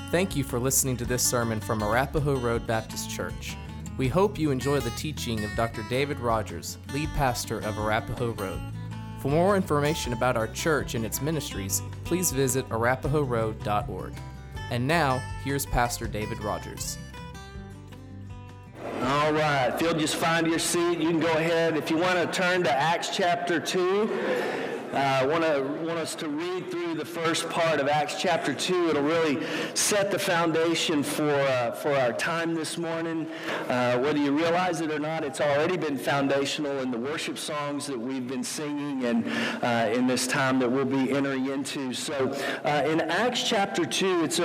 Thank you for listening to this sermon from Arapahoe Road Baptist Church. We hope you enjoy the teaching of Dr. David Rogers, lead pastor of Arapahoe Road. For more information about our church and its ministries, please visit arapahoeroad.org. And now, here's Pastor David Rogers. All right, if you'll just find your seat, you can go ahead. If you want to turn to Acts chapter 2, I want us to read through the first part of Acts chapter 2. It'll really set the foundation for our time this morning. Whether you realize it or not, it's already been foundational in the worship songs that we've been singing and in this time that we'll be entering into. So in Acts chapter 2, it's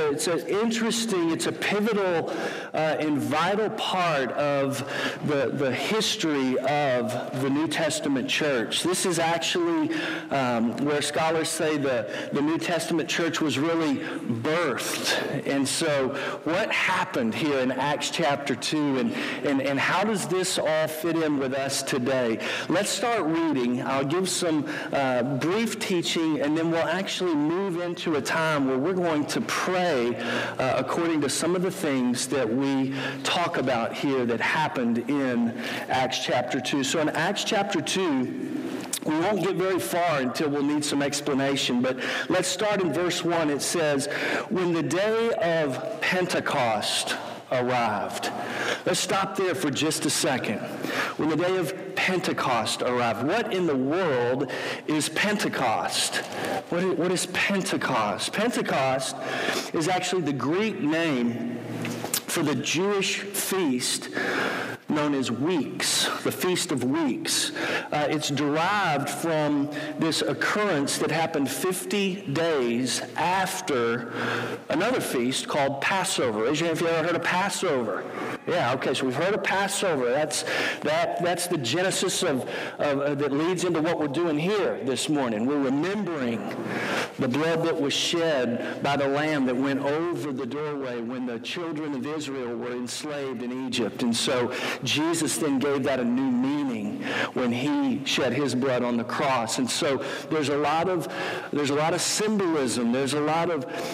a pivotal and vital part of the history of the New Testament church. This is actually where scholars say the New Testament church was really birthed. And so what happened here in Acts chapter 2 and how does this all fit in with us today? Let's start reading. I'll give some brief teaching and then we'll actually move into a time where we're going to pray according to some of the things that we talk about here that happened in Acts chapter 2. So in Acts chapter 2, we won't get very far until we'll need some explanation, but let's start in verse 1. It says, when the day of Pentecost arrived. Let's stop there for just a second. When the day of Pentecost arrived. What in the world is Pentecost? What is Pentecost? Pentecost is actually the Greek name for the Jewish feast known as Weeks, the Feast of Weeks. It's derived from this occurrence that happened 50 days after another feast called Passover. Raise your hand if you ever heard of Passover. Yeah, okay, so we've heard of Passover. That's the genesis of that leads into what we're doing here this morning. We're remembering the blood that was shed by the lamb that went over the doorway when the children of Israel were enslaved in Egypt. And so Jesus then gave that a new meaning when he shed his blood on the cross. And so there's a lot of symbolism. There's a lot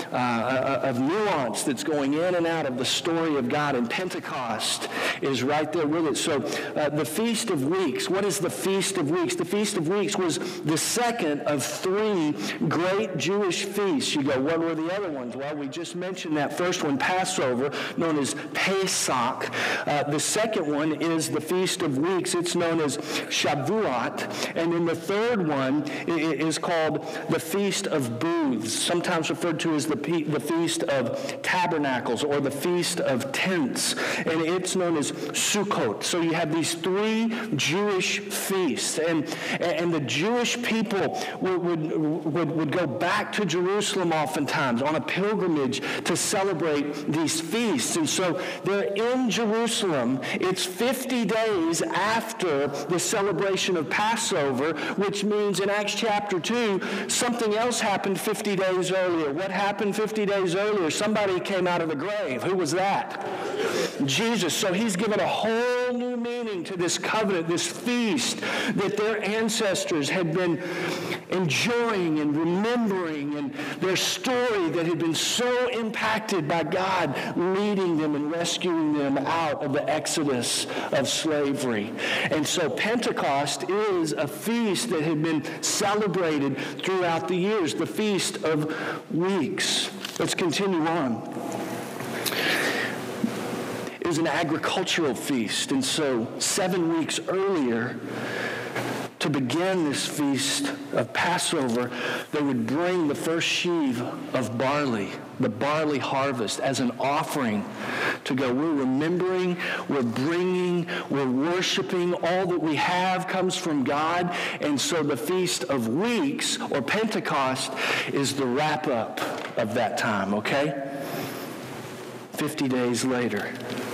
of nuance that's going in and out of the story of God, and Pentecost is right there with it. So the Feast of Weeks. What is the Feast of Weeks? The Feast of Weeks was the second of three great Jewish feasts. You go, what were the other ones? Well, we just mentioned that first one, Passover, known as Pesach. The second one is the Feast of Weeks. It's known as Shavuot. And then the third one is called the Feast of Booths, sometimes referred to as the Feast of Tabernacles or the Feast of Tents. And it's known as Sukkot. So you have these three Jewish feasts. And the Jewish people would go back to Jerusalem oftentimes on a pilgrimage to celebrate these feasts. And so they're in Jerusalem. It's 50 days after the celebration of Passover, which means in Acts chapter 2, something else happened 50 days earlier. What happened 50 days earlier? Somebody came out of the grave. Who was that? Jesus. So he's given a whole new meaning to this covenant, this feast that their ancestors had been enjoying and remembering, and their story that had been so impacted by God leading them and rescuing them out of the exodus of slavery. And so Pentecost is a feast that had been celebrated throughout the years, the Feast of Weeks. Let's continue on. It was an agricultural feast, and so 7 weeks earlier, to begin this feast of Passover, they would bring the first sheaf of barley, the barley harvest, as an offering to go. We're remembering, we're bringing, we're worshiping. All that we have comes from God. And so the Feast of Weeks, or Pentecost, is the wrap-up of that time, okay? 50 days later.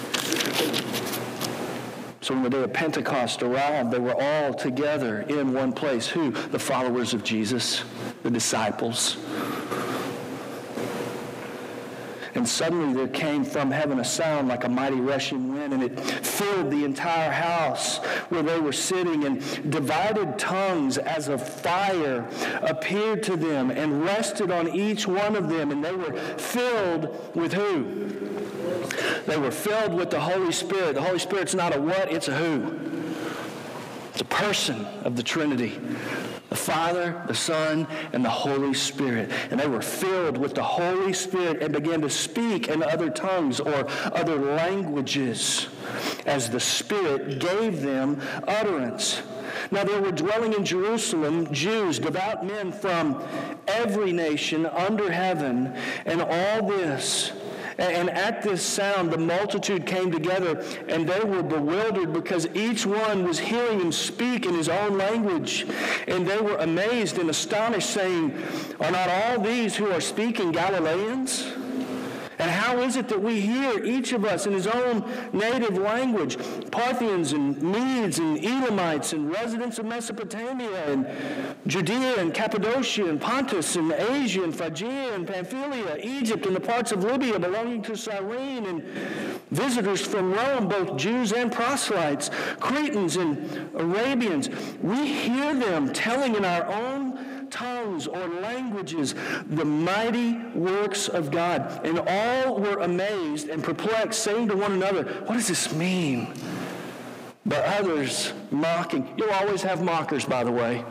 So when the day of Pentecost arrived, they were all together in one place. Who? The followers of Jesus, the disciples. And suddenly there came from heaven a sound like a mighty rushing wind, and it filled the entire house where they were sitting, and divided tongues as of fire appeared to them and rested on each one of them, and they were filled with who? They were filled with the Holy Spirit. The Holy Spirit's not a what, it's a who. It's a person of the Trinity. The Father, the Son, and the Holy Spirit. And they were filled with the Holy Spirit and began to speak in other tongues or other languages as the Spirit gave them utterance. Now there were dwelling in Jerusalem Jews, devout men from every nation under heaven, and all this. And at this sound, the multitude came together, and they were bewildered because each one was hearing him speak in his own language. And they were amazed and astonished, saying, "Are not all these who are speaking Galileans? And how is it that we hear, each of us, in his own native language, Parthians and Medes and Elamites and residents of Mesopotamia and Judea and Cappadocia and Pontus and Asia and Phrygia and Pamphylia, Egypt and the parts of Libya belonging to Cyrene, and visitors from Rome, both Jews and proselytes, Cretans and Arabians? We hear them telling in our own tongues or languages the mighty works of God." And all were amazed and perplexed, saying to one another, "What does this mean?" But others mocking. You'll always have mockers, by the way.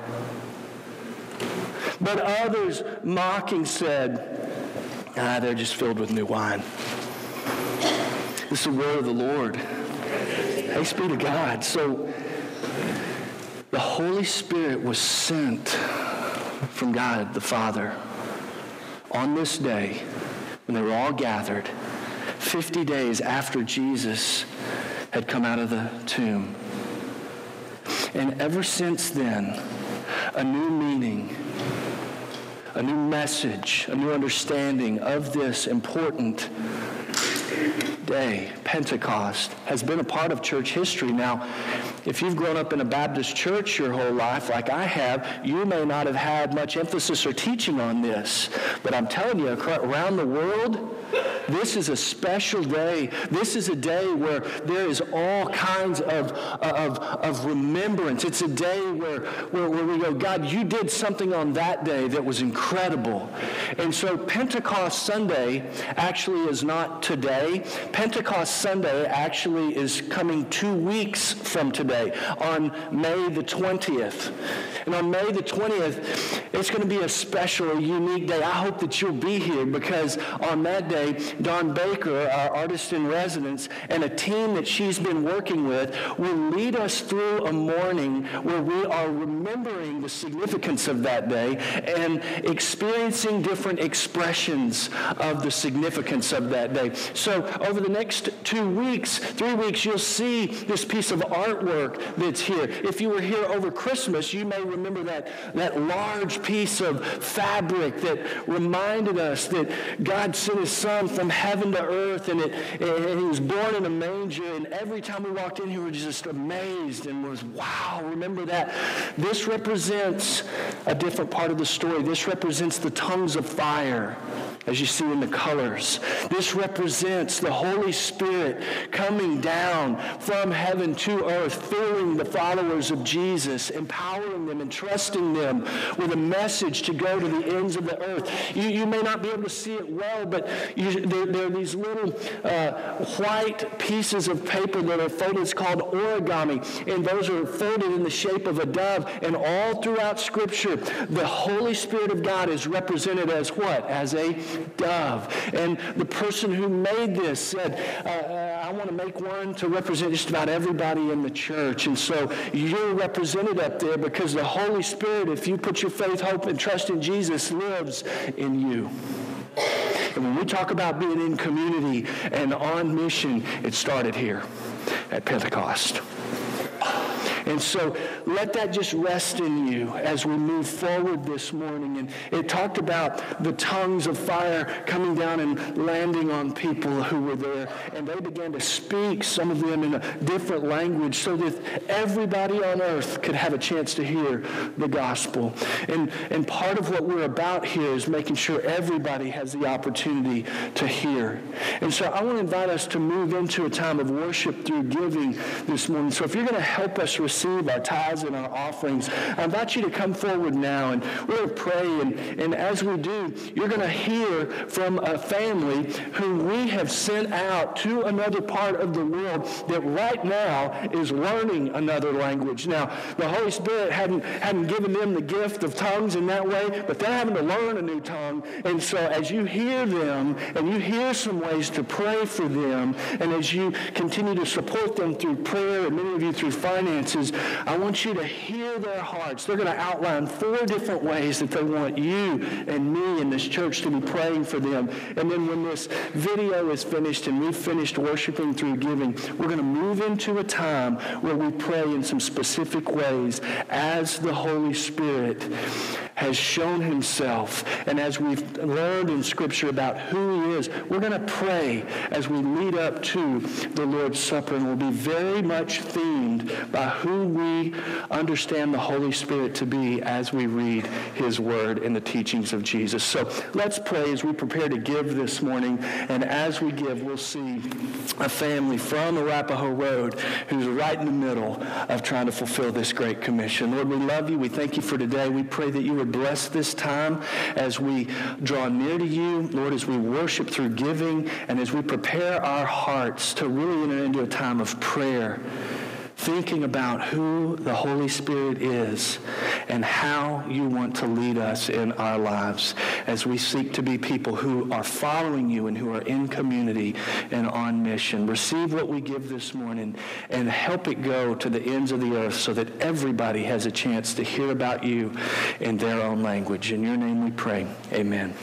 But others mocking said, "They're just filled with new wine." This is the word of the Lord. Thanks be to God. So the Holy Spirit was sent from God the Father on this day when they were all gathered 50 days after Jesus had come out of the tomb. And ever since then, a new meaning, a new message, a new understanding of this important day, Pentecost, has been a part of church history. Now, if you've grown up in a Baptist church your whole life, like I have, you may not have had much emphasis or teaching on this. But I'm telling you, around the world, this is a special day. This is a day where there is all kinds of remembrance. It's a day where we go, "God, you did something on that day that was incredible." And so Pentecost Sunday actually is not today. Pentecost Sunday actually is coming 2 weeks from today, on May the 20th. And on May the 20th, it's going to be a special, a unique day. I hope that you'll be here, because on that day, Dawn Baker, our artist in residence, and a team that she's been working with will lead us through a morning where we are remembering the significance of that day and experiencing different expressions of the significance of that day. So over the next 2 weeks, 3 weeks, you'll see this piece of artwork that's here. If you were here over Christmas, you may remember that large piece of fabric that reminded us that God sent his Son from heaven to earth, and he was born in a manger, and every time we walked in here, we were just amazed and was, wow, remember that. This represents a different part of the story. This represents the tongues of fire, as you see in the colors. This represents the Holy Spirit coming down from heaven to earth, filling the followers of Jesus, empowering them, entrusting them with a message to go to the ends of the earth. You may not be able to see it well, but there are these little white pieces of paper that are folded. It's called origami, and those are folded in the shape of a dove. And all throughout Scripture, the Holy Spirit of God is represented as what? As a dove. And the person who made this said, I want to make one to represent just about everybody in the church. And so you're represented up there because the Holy Spirit, if you put your faith, hope, and trust in Jesus, lives in you. And when we talk about being in community and on mission, it started here at Pentecost. And so let that just rest in you as we move forward this morning. And it talked about the tongues of fire coming down and landing on people who were there. And they began to speak, some of them in a different language, so that everybody on earth could have a chance to hear the gospel. And part of what we're about here is making sure everybody has the opportunity to hear. And so I want to invite us to move into a time of worship through giving this morning. So if you're going to help us receive our tithes and our offerings, I invite you to come forward now, and we're going to pray. And as we do, you're going to hear from a family who we have sent out to another part of the world that right now is learning another language. Now, the Holy Spirit hadn't given them the gift of tongues in that way, but they're having to learn a new tongue. And so as you hear them, and you hear some ways to pray for them, and as you continue to support them through prayer, and many of you through finances, I want you to hear their hearts. They're going to outline 4 different ways that they want you and me and this church to be praying for them. And then when this video is finished and we've finished worshiping through giving, we're going to move into a time where we pray in some specific ways as the Holy Spirit has shown himself, and as we've learned in Scripture about who he is. We're going to pray as we lead up to the Lord's Supper, and we'll be very much themed by who we understand the Holy Spirit to be as we read his word and the teachings of Jesus. So let's pray as we prepare to give this morning, and as we give, we'll see a family from Arapahoe Road who's right in the middle of trying to fulfill this great commission. Lord, we love you. We thank you for today. We pray that you would bless this time as we draw near to you, Lord, as we worship through giving, and as we prepare our hearts to really enter into a time of prayer, thinking about who the Holy Spirit is and how you want to lead us in our lives as we seek to be people who are following you and who are in community and on mission. Receive what we give this morning and help it go to the ends of the earth so that everybody has a chance to hear about you in their own language. In your name we pray. Amen.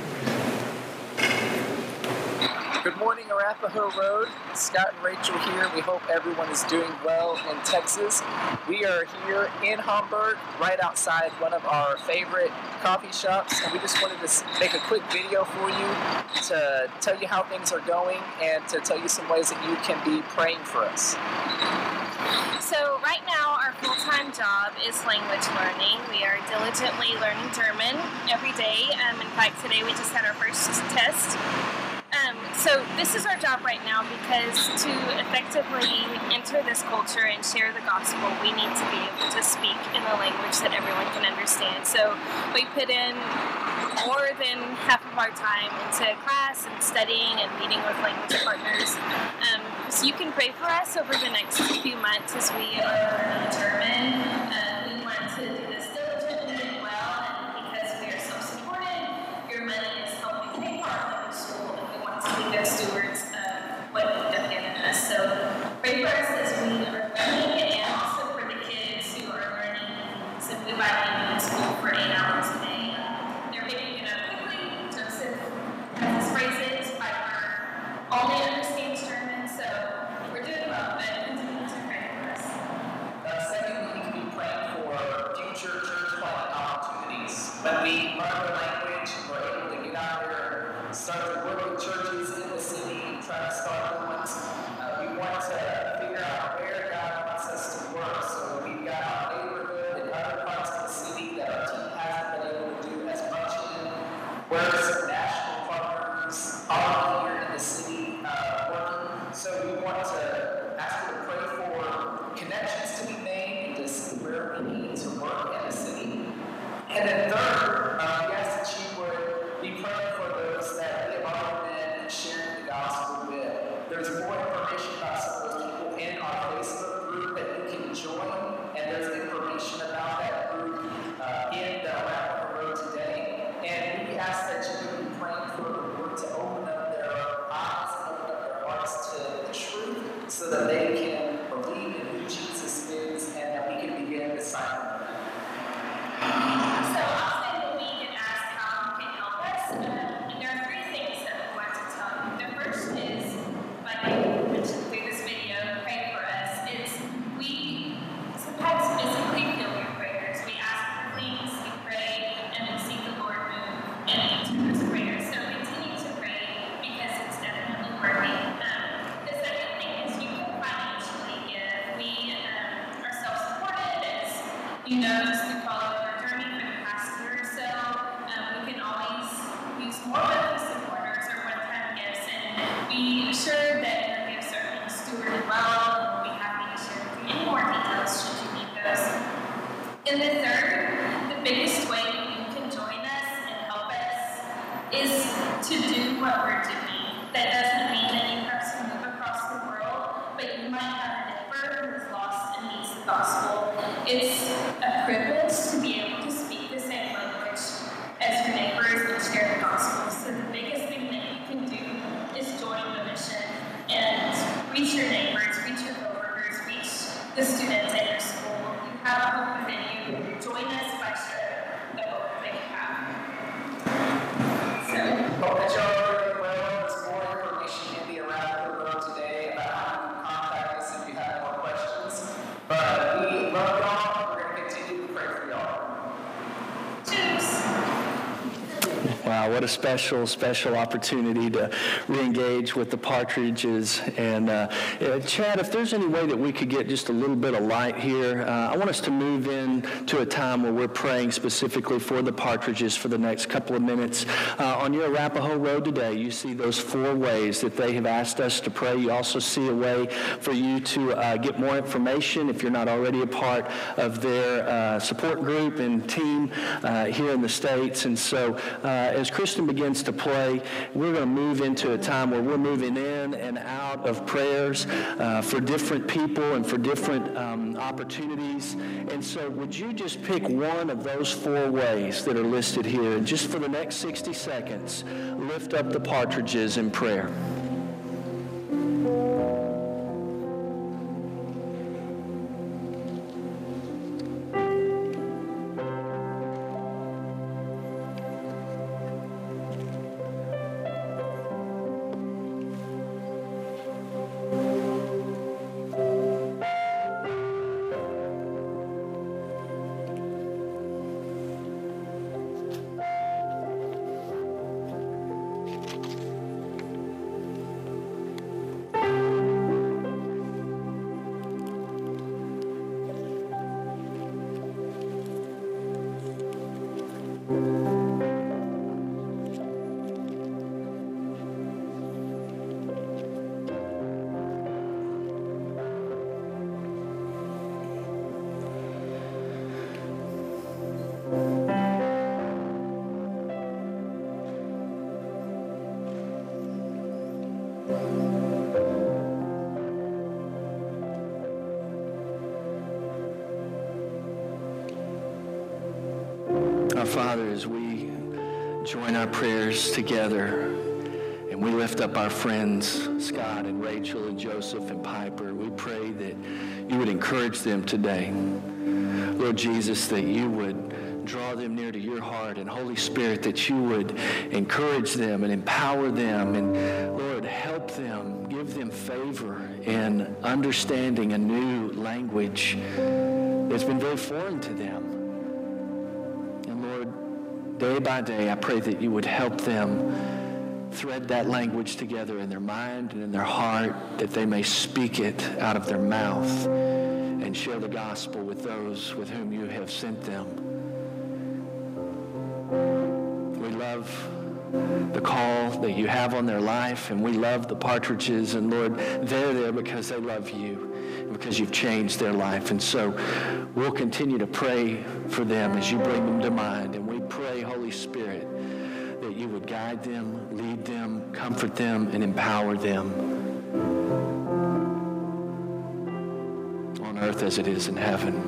Good morning, Arapahoe Road. Scott and Rachel here. We hope everyone is doing well in Texas. We are here in Hamburg, right outside one of our favorite coffee shops, and we just wanted to make a quick video for you to tell you how things are going and to tell you some ways that you can be praying for us. So right now our full-time job is language learning. We are diligently learning German every day. In fact, today we just had our first test. So this is our job right now, because to effectively enter this culture and share the gospel, we need to be able to speak in a language that everyone can understand. So we put in more than half of our time into class and studying and meeting with language partners. So you can pray for us over the next few months as we are learning German. We want to do this diligently and well, and because we are self-supported, your money is helping pay for our language school, and we want to be good stewards of what you have given us. So pray for us as we are learning, and also for the kids who are learning Simply Bible in school for 8 hours a day. They're picking it up quickly. Joseph has his phrases. Piper only understands German, so we're doing well, but continue to pray for us. Secondly, you can be praying for future church planting opportunities. When we learn the language, we're able to get out there, start to work with churches in the city, try to start new ones. We want to figure out where God wants us to work. So we've got our neighborhood and other parts of the city that our team hasn't been able to do as much in, where some national partners are here in the city working. So we want to ask you to pray for connections to be made and to see where we need to work in the city. And then third, we ask that you would be praying for those that we have already been sharing the gospel with. There's more information about some of those people in our Facebook group that you can join, and there's information about that group in the Arapahoe Road today. And we ask that you would be praying for the Lord to open up their eyes and open up their hearts to the truth so that they can believe in who Jesus is and that we can begin discipling them. So I'll say you know, just to follow our journey for the past year or so, we can always use more monthly supporters or one-time gifts, and be assured that your gifts are being stewarded well, and we'll be happy to share with you any more details should you need those. And the third, the biggest way you can join us and help us is to do what we're doing. That doesn't mean that you have to move across the world, but you might have a neighbor who is lost and needs the gospel. It's a privilege to be able to speak the same language as your neighbors and share the gospel. So the biggest thing that you can do is join the mission and reach your neighbors, reach your coworkers, reach the students at your school. You have hope within you. Join us by sharing the hope that you have. So, hope that y'all are doing well. There's more information in the Arapahoe Road today about how you can contact us if you have more questions. But we love y'all. We're going to continue to pray for y'all. choose. Wow, what a special opportunity to re-engage with the Partridges. And Chad, if there's any way that we could get just a little bit of light here, I want us to move in to a time where we're praying specifically for the Partridges for the next couple of minutes. On your Arapahoe Road today, you see those 4 ways that they have asked us to pray. You also see a way for you to get more information if you're not already a part of their support group and team here in the States. And so as Kristen begins to play, we're going to move into a time where we're moving in and out of prayers for different people and for different opportunities. And so would you just pick one of those 4 ways that are listed here, and just for the next 60 seconds, lift up the Partridges in prayer. Our Father, as we join our prayers together and we lift up our friends, Scott and Rachel and Joseph and Piper, we pray that you would encourage them today. Lord Jesus, that you would draw them near to your heart, and Holy Spirit, that you would encourage them and empower them, and Lord, help them, give them favor in understanding a new language that's been very foreign to them. Day by day, I pray that you would help them thread that language together in their mind and in their heart, that they may speak it out of their mouth and share the gospel with those with whom you have sent them. We love the call that you have on their life, and we love the Partridges, and Lord, they're there because they love you and because you've changed their life. And so we'll continue to pray for them as you bring them to mind, and we pray, Holy Spirit, that you would guide them, lead them, comfort them, and empower them on earth as it is in heaven.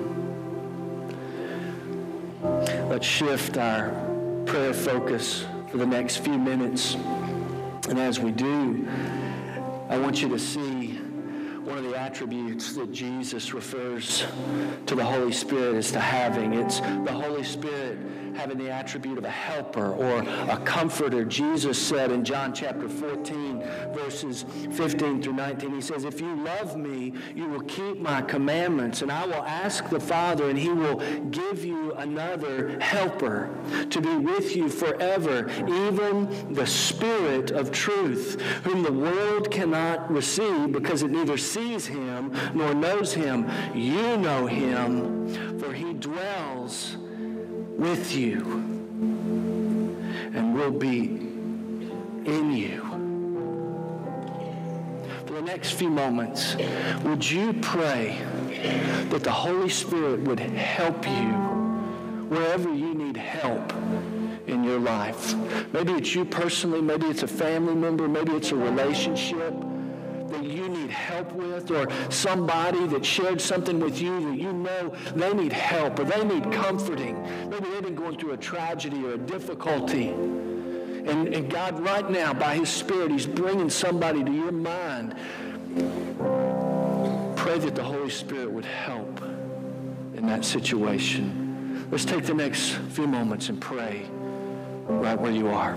Let's shift our prayer focus for the next few minutes. And as we do, I want you to see one of the attributes that Jesus refers to the Holy Spirit as to having. It's the Holy Spirit having the attribute of a helper or a comforter. Jesus said in John chapter 14, verses 15 through 19, he says, "If you love me, you will keep my commandments, and I will ask the Father, and he will give you another helper to be with you forever, even the Spirit of truth, whom the world cannot receive because it neither sees him nor knows him. You know him, for he dwells with you and will be in you." For the next few moments, would you pray that the Holy Spirit would help you wherever you need help in your life? Maybe it's you personally, maybe it's a family member, maybe it's a relationship that you need help with, or somebody that shared something with you that you know they need help or they need comforting. Maybe they've been going through a tragedy or a difficulty. And God, right now, by his Spirit, he's bringing somebody to your mind. Pray that the Holy Spirit would help in that situation. Let's take the next few moments and pray right where you are.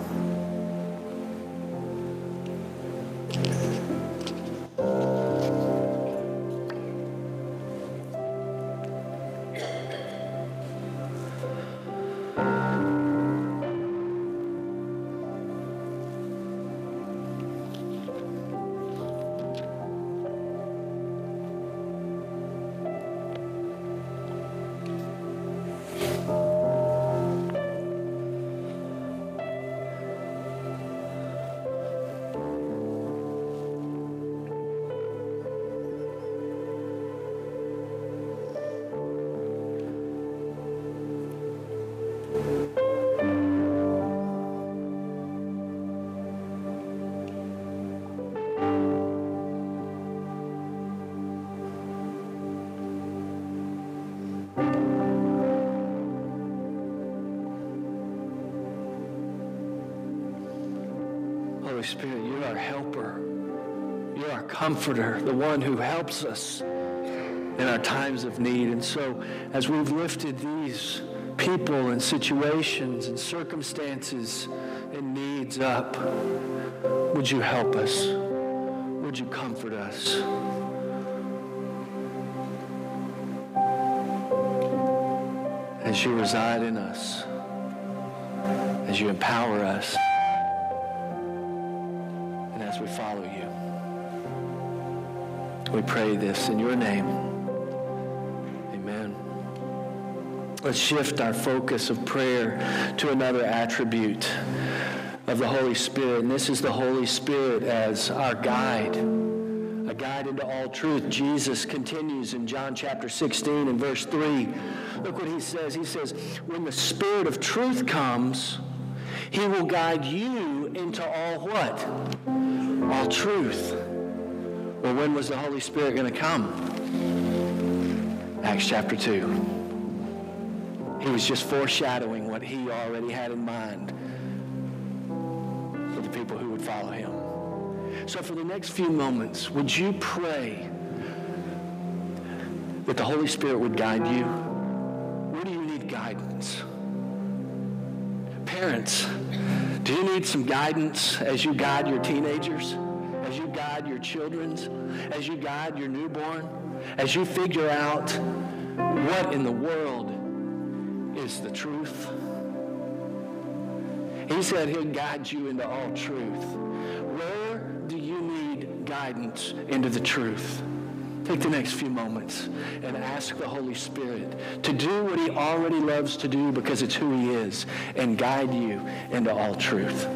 Holy Spirit, you're our helper. You're our comforter, the one who helps us in our times of need. And so as we've lifted these people and situations and circumstances and needs up, would you help us? Would you comfort us? As you reside in us, as you empower us, and as we follow you. We pray this in your name. Amen. Let's shift our focus of prayer to another attribute of the Holy Spirit, and this is the Holy Spirit as our guide, a guide into all truth. Jesus continues in John chapter 16 and verse 3. Look what he says. He says, when the Spirit of truth comes, he will guide you into all what? All truth. Well, when was the Holy Spirit going to come? Acts chapter 2. He was just foreshadowing what he already had in mind for the people who would follow him. So for the next few moments, would you pray that the Holy Spirit would guide you? Where do you need guidance? Parents, do you need some guidance as you guide your teenagers? As you guide your children? As you guide your newborn? As you figure out what in the world is the truth? He said he'll guide you into all truth. Where do you need guidance into the truth? Take the next few moments and ask the Holy Spirit to do what he already loves to do because it's who he is, and guide you into all truth.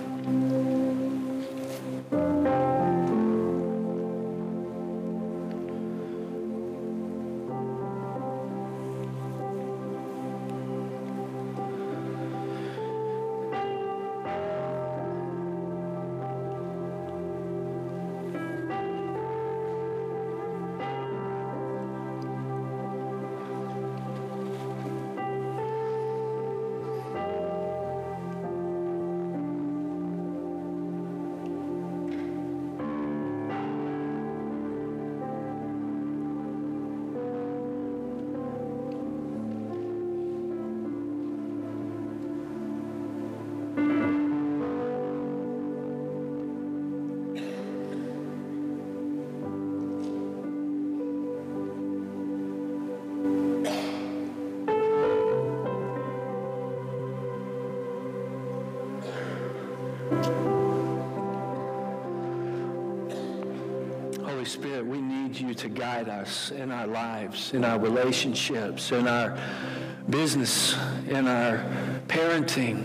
need you to guide us in our lives, in our relationships, in our business, in our parenting,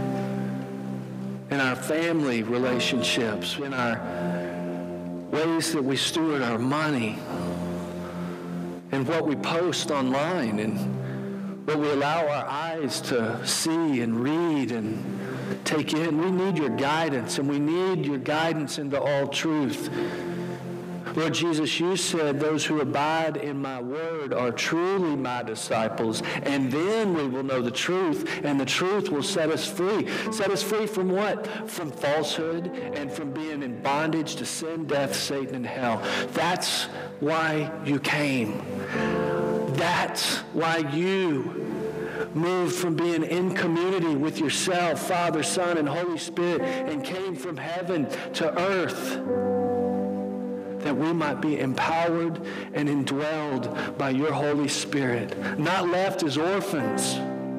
in our family relationships, in our ways that we steward our money, and what we post online, and what we allow our eyes to see and read and take in. We need your guidance, and we need your guidance into all truth. Lord Jesus, you said those who abide in my word are truly my disciples, and then we will know the truth, and the truth will set us free. Set us free from what? From falsehood and from being in bondage to sin, death, Satan, and hell. That's why you came. That's why you moved from being in community with yourself, Father, Son, and Holy Spirit, and came from heaven to earth, that we might be empowered and indwelled by your Holy Spirit, not left as orphans,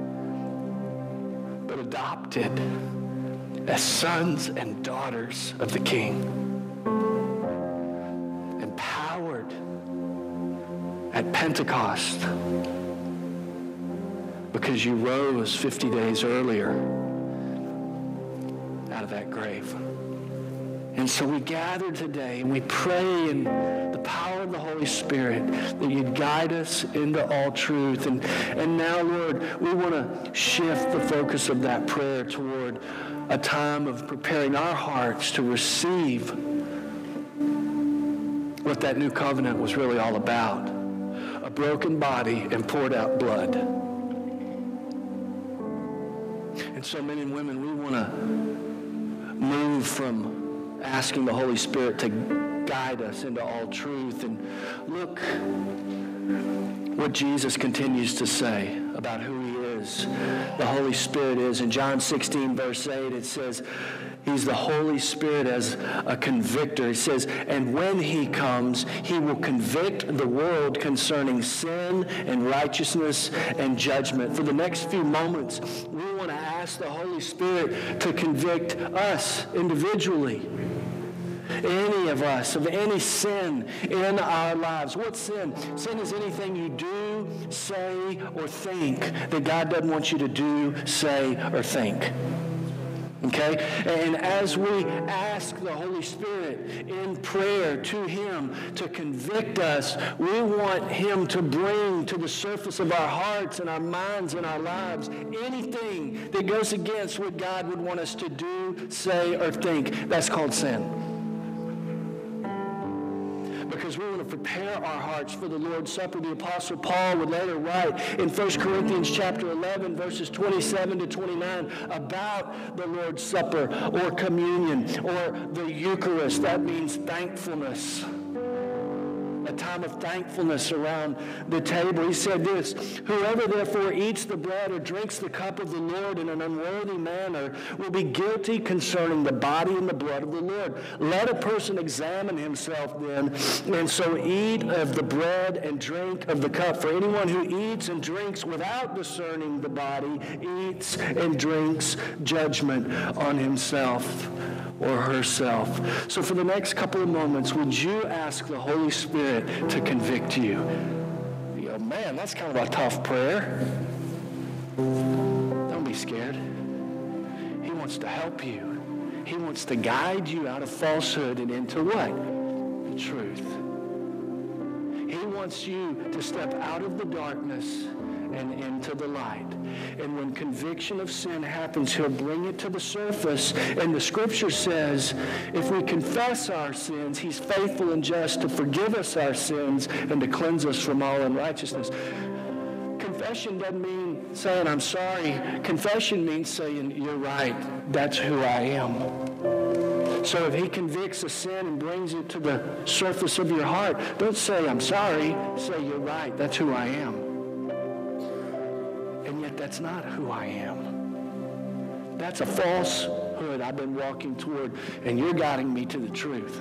but adopted as sons and daughters of the King, empowered at Pentecost because you rose 50 days earlier out of that grave. And so we gather today and we pray in the power of the Holy Spirit that you'd guide us into all truth. And now, Lord, we want to shift the focus of that prayer toward a time of preparing our hearts to receive what that new covenant was really all about. A broken body and poured out blood. And so men and women, we want to move from asking the Holy Spirit to guide us into all truth. And look what Jesus continues to say about who he is, the Holy Spirit is. In John 16, verse 8, it says, he's the Holy Spirit as a convictor. He says, and when he comes, he will convict the world concerning sin and righteousness and judgment. For the next few moments, we want to ask the Holy Spirit to convict us individually, any of us, of any sin in our lives. What's sin? Sin is anything you do, say, or think that God doesn't want you to do, say, or think. Okay? And as we ask the Holy Spirit in prayer to him to convict us, we want him to bring to the surface of our hearts and our minds and our lives anything that goes against what God would want us to do, say, or think. That's called sin. Because we want to prepare our hearts for the Lord's Supper. The Apostle Paul would later write in 1 Corinthians chapter 11, verses 27 to 29 about the Lord's Supper or communion or the Eucharist. That means thankfulness. A time of thankfulness around the table. He said this, whoever therefore eats the bread or drinks the cup of the Lord in an unworthy manner will be guilty concerning the body and the blood of the Lord. Let a person examine himself then, and so eat of the bread and drink of the cup. For anyone who eats and drinks without discerning the body eats and drinks judgment on himself or herself. So for the next couple of moments, would you ask the Holy Spirit to convict you? You go, man, that's kind of a tough prayer. Don't be scared. He wants to help you. He wants to guide you out of falsehood and into what? The truth. He wants you to step out of the darkness and into the light. And when conviction of sin happens, he'll bring it to the surface. And the scripture says, if we confess our sins, he's faithful and just to forgive us our sins and to cleanse us from all unrighteousness. Confession doesn't mean saying, I'm sorry. Confession means saying, you're right. That's who I am. So if he convicts a sin and brings it to the surface of your heart, don't say, I'm sorry. Say, you're right. That's who I am. And yet that's not who I am. That's a falsehood I've been walking toward, and you're guiding me to the truth.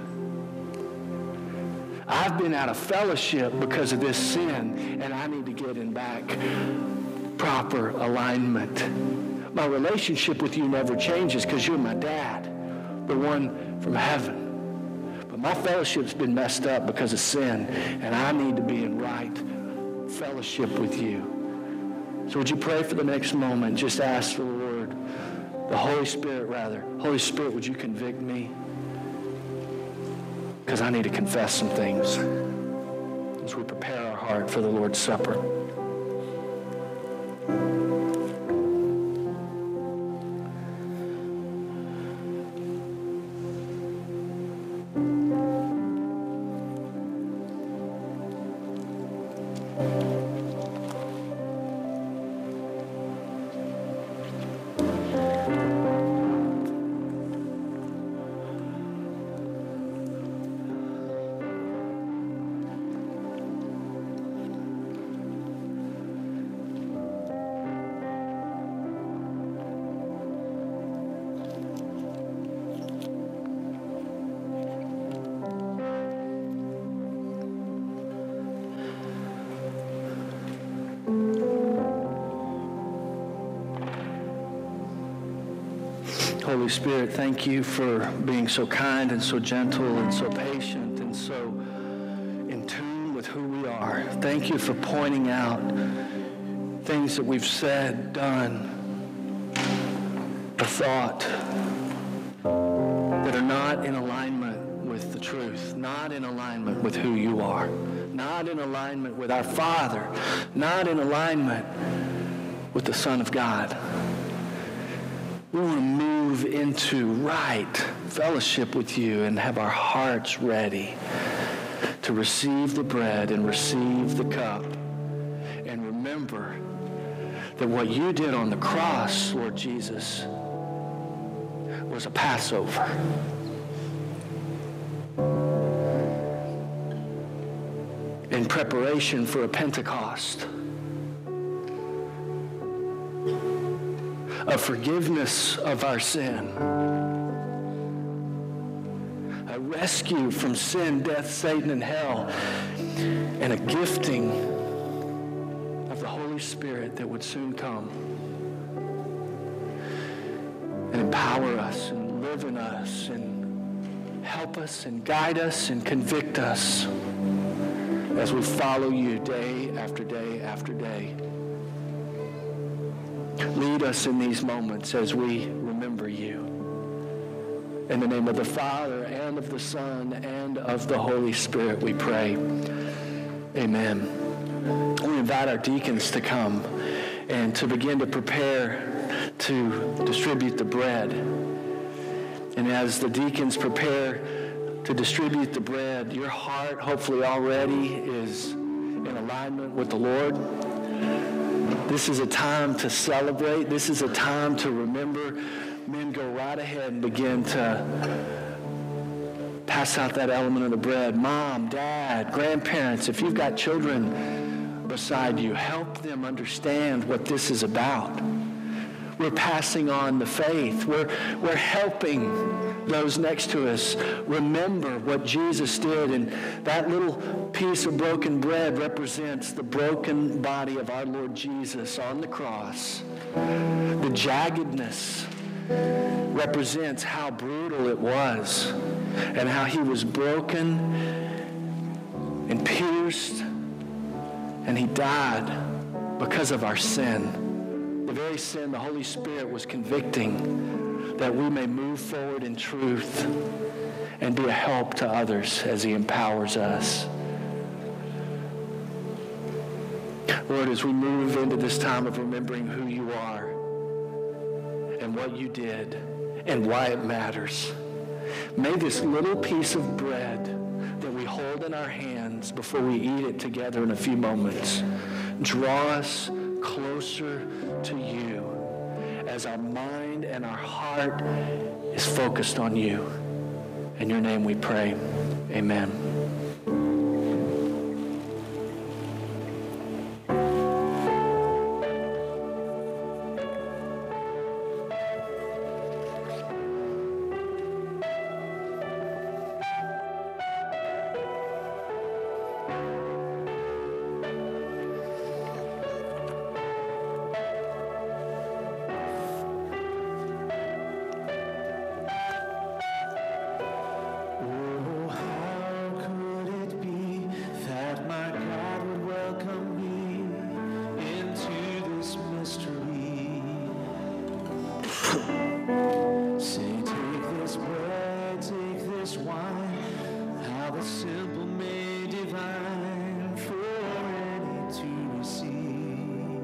I've been out of fellowship because of this sin, and I need to get in back proper alignment. My relationship with you never changes because you're my dad, the one from heaven. But My fellowship's been messed up because of sin, and I need to be in right fellowship with you. So would you pray for the next moment? Just ask the Lord, the Holy Spirit rather. Holy Spirit, would you convict me? Because I need to confess some things as we prepare our heart for the Lord's Supper. Holy Spirit, thank you for being so kind and so gentle and so patient and so in tune with who we are. Thank you for pointing out things that we've said, done, or thought that are not in alignment with the truth, not in alignment with who you are, not in alignment with our Father, not in alignment with the Son of God. We want to move into right fellowship with you and have our hearts ready to receive the bread and receive the cup. And remember that what you did on the cross, Lord Jesus, was a Passover. In preparation for a Pentecost. A forgiveness of our sin, a rescue from sin, death, Satan, and hell, and a gifting of the Holy Spirit that would soon come and empower us and live in us and help us and guide us and convict us as we follow you day after day after day. Lead us in these moments as we remember you. In the name of the Father, and of the Son, and of the Holy Spirit, we pray. Amen. We invite our deacons to come and to begin to prepare to distribute the bread. And as the deacons prepare to distribute the bread, your heart hopefully already is in alignment with the Lord. This is a time to celebrate. This is a time to remember. Men, go right ahead and begin to pass out that element of the bread. Mom, dad, grandparents, if you've got children beside you, help them understand what this is about. We're passing on the faith. We're helping those next to us remember what Jesus did. And that little piece of broken bread represents the broken body of our Lord Jesus on the cross. The jaggedness represents how brutal it was and how he was broken and pierced, and he died because of our sin. The very sin the Holy Spirit was convicting, that we may move forward in truth and be a help to others as he empowers us. Lord, as we move into this time of remembering who you are and what you did and why it matters, may this little piece of bread that we hold in our hands before we eat it together in a few moments draw us closer to you as our mind and our heart is focused on you. In your name we pray. Amen. Say, take this bread, take this wine, how the simple made divine for any to receive.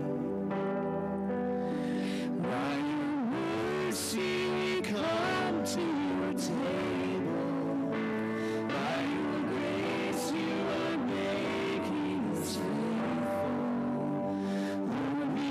By your mercy we come to your table. By your grace you are making us faithful. Lord, we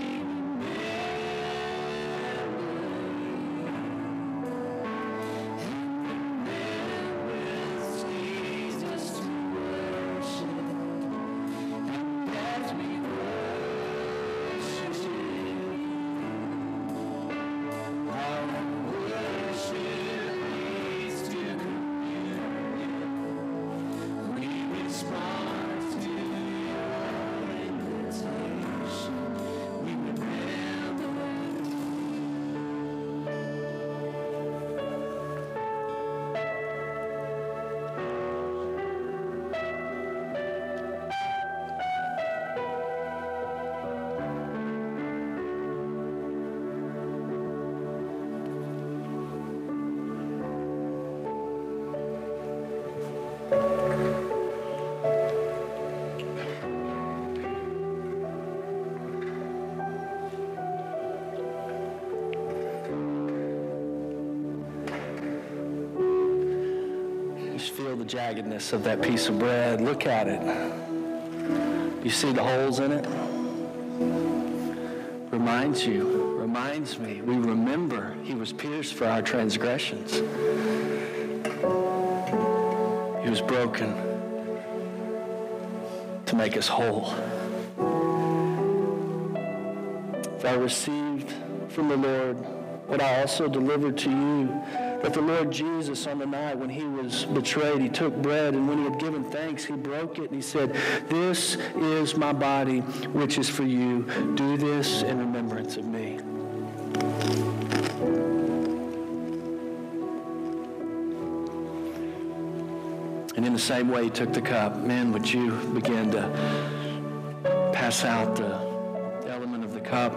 feel the jaggedness of that piece of bread. Look at it. You see the holes in it? Reminds me. We remember he was pierced for our transgressions. He was broken to make us whole. For I received from the Lord what I also delivered to you, that the Lord Jesus, on the night when he was betrayed, he took bread, and when he had given thanks, he broke it, and he said, "This is my body, which is for you. Do this in remembrance of me." And in the same way, he took the cup. Men, would you begin to pass out the element of the cup?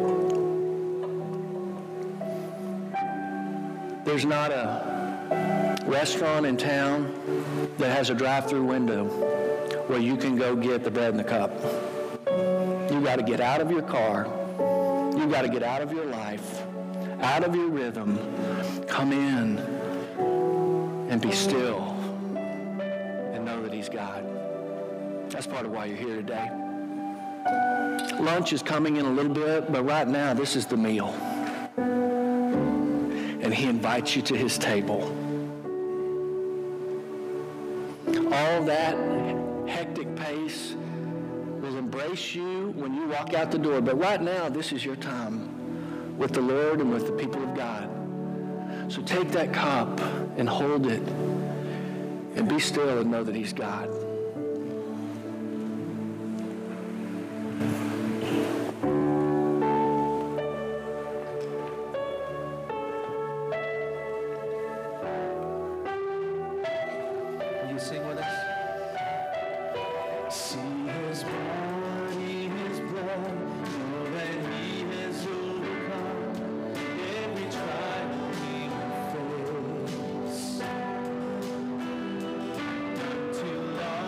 There's not a restaurant in town that has a drive-through window where you can go get the bread and the cup. You got to get out of your car. You got to get out of your life, out of your rhythm, come in and be still and know that he's God. That's part of why you're here today. Lunch is coming in a little bit, but right now this is the meal. And he invites you to his table. All that hectic pace will embrace you when you walk out the door. But right now, this is your time with the Lord and with the people of God. So take that cup and hold it and be still and know that he's God. Sing with us. See his body, his blood, know that he has overcome every trial he will face. Not too long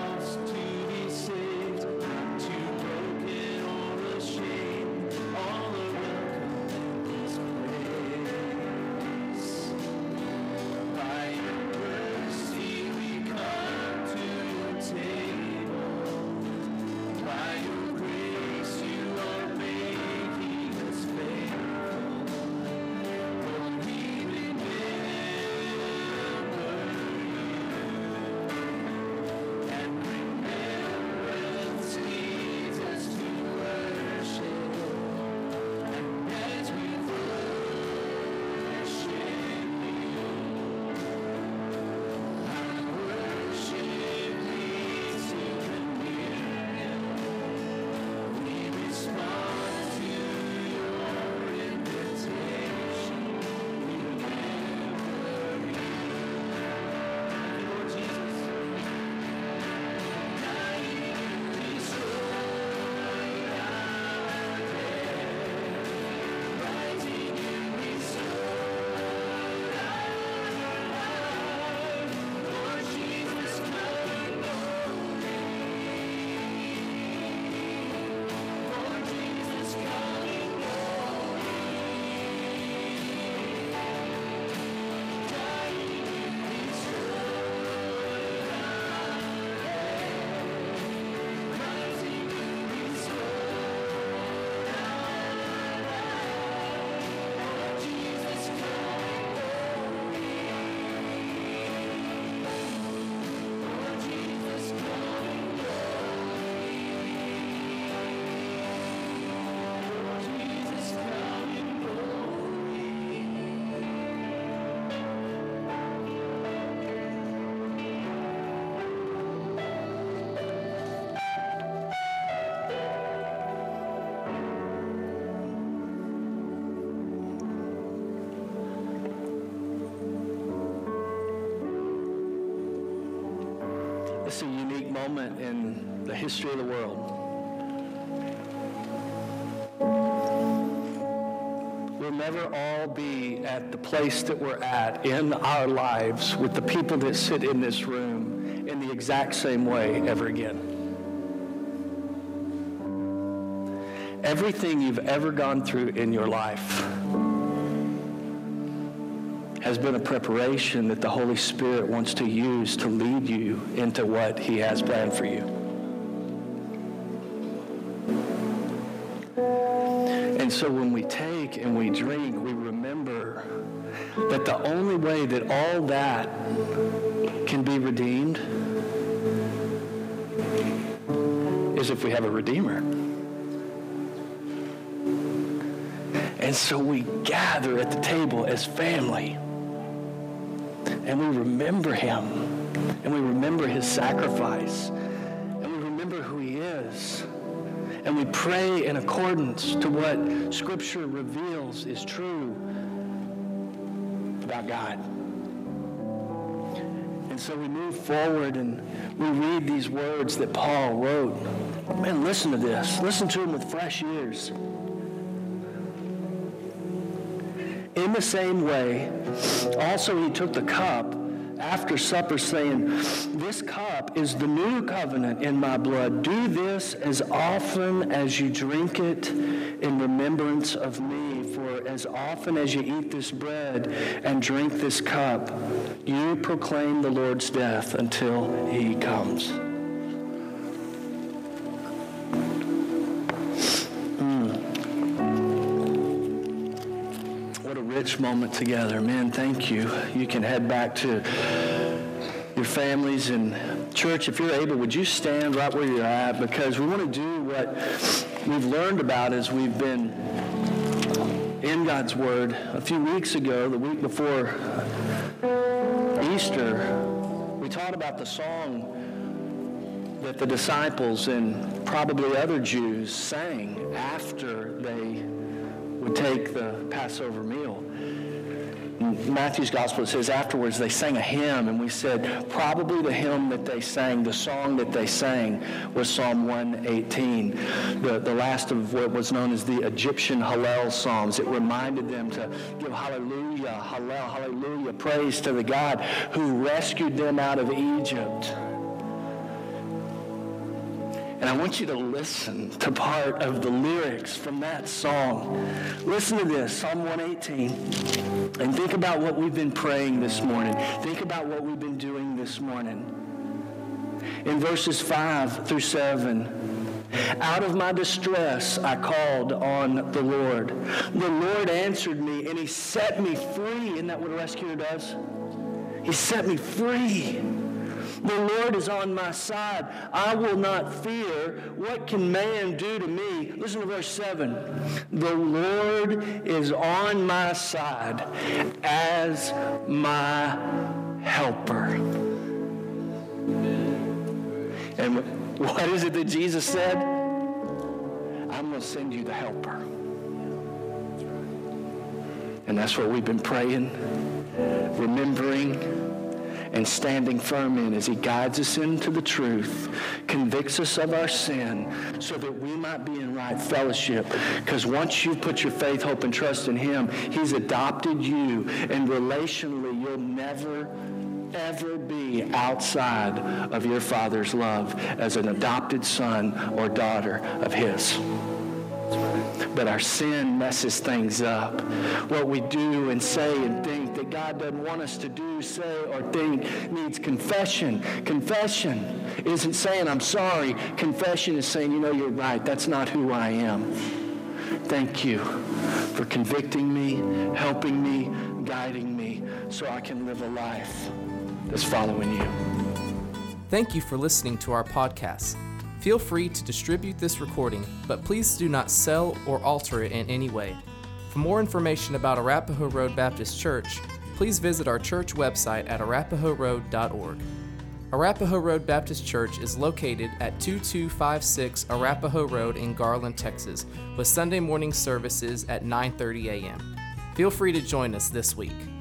It's a unique moment in the history of the world. We'll never all be at the place that we're at in our lives with the people that sit in this room in the exact same way ever again. Everything you've ever gone through in your life has been a preparation that the Holy Spirit wants to use to lead you into what He has planned for you. And so when we take and we drink, we remember that the only way that all that can be redeemed is if we have a Redeemer. And so we gather at the table as family, and we remember Him, and we remember His sacrifice, and we remember who He is, and we pray in accordance to what Scripture reveals is true about God. And so we move forward and we read these words that Paul wrote. Man, listen to this. Listen to them with fresh ears. In the same way, also He took the cup after supper, saying, "This cup is the new covenant in my blood. Do this as often as you drink it in remembrance of me. For as often as you eat this bread and drink this cup, you proclaim the Lord's death until He comes." Rich moment together. Man, thank you. You can head back to your families. And church, if you're able, would you stand right where you're at? Because we want to do what we've learned about as we've been in God's Word. A few weeks ago, the week before Easter, we taught about the song that the disciples and probably other Jews sang after they would take the Passover meal. In Matthew's gospel, it says afterwards they sang a hymn, and we said probably the hymn that they sang, the song that they sang, was Psalm 118, the last of what was known as the Egyptian Hallel Psalms. It reminded them to give hallelujah, hallel, hallelujah, praise to the God who rescued them out of Egypt. And I want you to listen to part of the lyrics from that song. Listen to this, Psalm 118. And think about what we've been praying this morning. Think about what we've been doing this morning. In verses 5 through 7, out of my distress I called on the Lord. The Lord answered me, and He set me free. Isn't that what a rescuer does? He set me free. The Lord is on my side. I will not fear. What can man do to me? Listen to verse 7. The Lord is on my side as my helper. And what is it that Jesus said? I'm going to send you the helper. And that's what we've been praying, remembering, and standing firm in as He guides us into the truth, convicts us of our sin, so that we might be in right fellowship. Because once you've put your faith, hope, and trust in Him, He's adopted you, and relationally you'll never, ever be outside of your Father's love as an adopted son or daughter of His. But our sin messes things up. What we do and say and think that God doesn't want us to do, say, or think needs confession. Confession isn't saying I'm sorry. Confession is saying, you know, you're right. That's not who I am. Thank you for convicting me, helping me, guiding me, so I can live a life that's following you. Thank you for listening to our podcast. Feel free to distribute this recording, but please do not sell or alter it in any way. For more information about Arapahoe Road Baptist Church, please visit our church website at arapahoeroad.org. Arapahoe Road Baptist Church is located at 2256 Arapahoe Road in Garland, Texas, with Sunday morning services at 9:30 a.m. Feel free to join us this week.